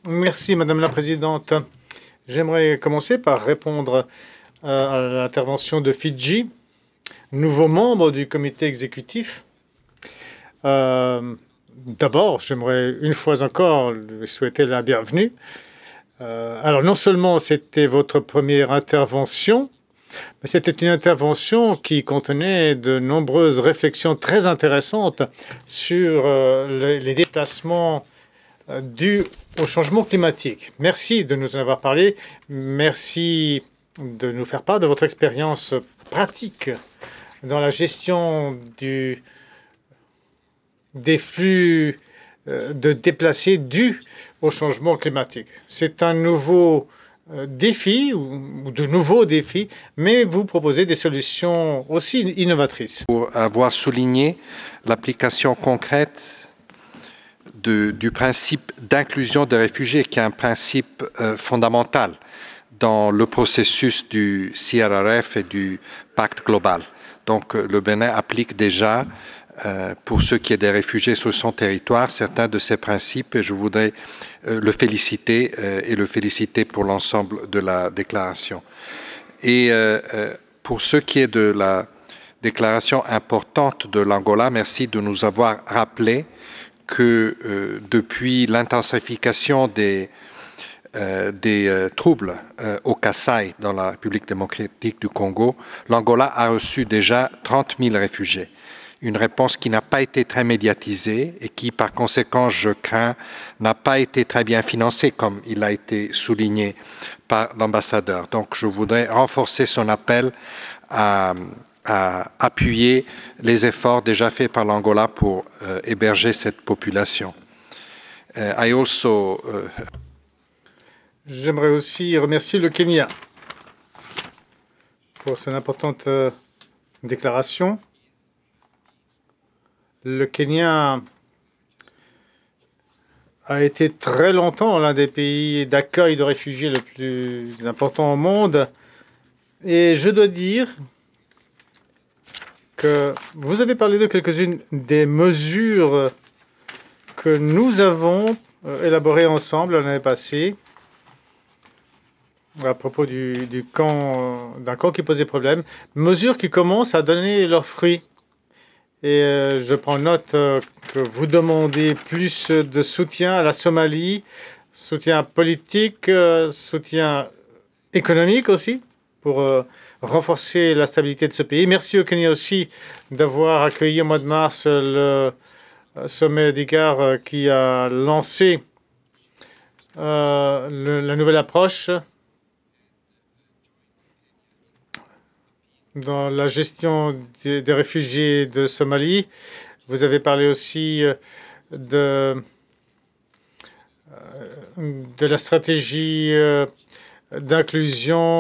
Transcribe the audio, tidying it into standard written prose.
Merci, Madame la Présidente. J'aimerais commencer par répondre à l'intervention de Fidji, nouveau membre du comité exécutif. D'abord, j'aimerais une fois encore lui souhaiter la bienvenue. Alors, non seulement c'était votre première intervention, mais c'était une intervention qui contenait de nombreuses réflexions très intéressantes sur les déplacements dus au changement climatique. Merci de nous en avoir parlé. Merci de nous faire part de votre expérience pratique dans la gestion des flux de déplacés dus au changement climatique. C'est un nouveau défi ou de nouveaux défis, mais vous proposez des solutions aussi innovatrices. Pour avoir souligné l'application concrète du principe d'inclusion des réfugiés, qui est un principe fondamental dans le processus du CRRF et du pacte global. Donc le Bénin applique déjà, pour ce qui est des réfugiés sur son territoire, certains de ces principes et je voudrais le féliciter et le féliciter pour l'ensemble de la déclaration. Et pour ce qui est de la déclaration importante de l'Angola, merci de nous avoir rappelé que depuis l'intensification des troubles au Kasaï, dans la République démocratique du Congo, l'Angola a reçu déjà 30 000 réfugiés. Une réponse qui n'a pas été très médiatisée et qui, par conséquent, je crains, n'a pas été très bien financée, comme il a été souligné par l'ambassadeur. Donc, je voudrais renforcer son appel à appuyer les efforts déjà faits par l'Angola pour héberger cette population. J'aimerais aussi remercier le Kenya pour son importante déclaration. Le Kenya a été très longtemps l'un des pays d'accueil de réfugiés le plus important au monde. Et je dois dire que vous avez parlé de quelques-unes des mesures que nous avons élaborées ensemble l'année passée à propos d'un camp qui posait problème. Mesures qui commencent à donner leurs fruits. Et je prends note que vous demandez plus de soutien à la Somalie, soutien politique, soutien économique aussi, pour renforcer la stabilité de ce pays. Merci au Kenya aussi d'avoir accueilli au mois de mars le sommet d'IGAR qui a lancé la nouvelle approche dans la gestion des réfugiés de Somalie. Vous avez parlé aussi de la stratégie d'inclusion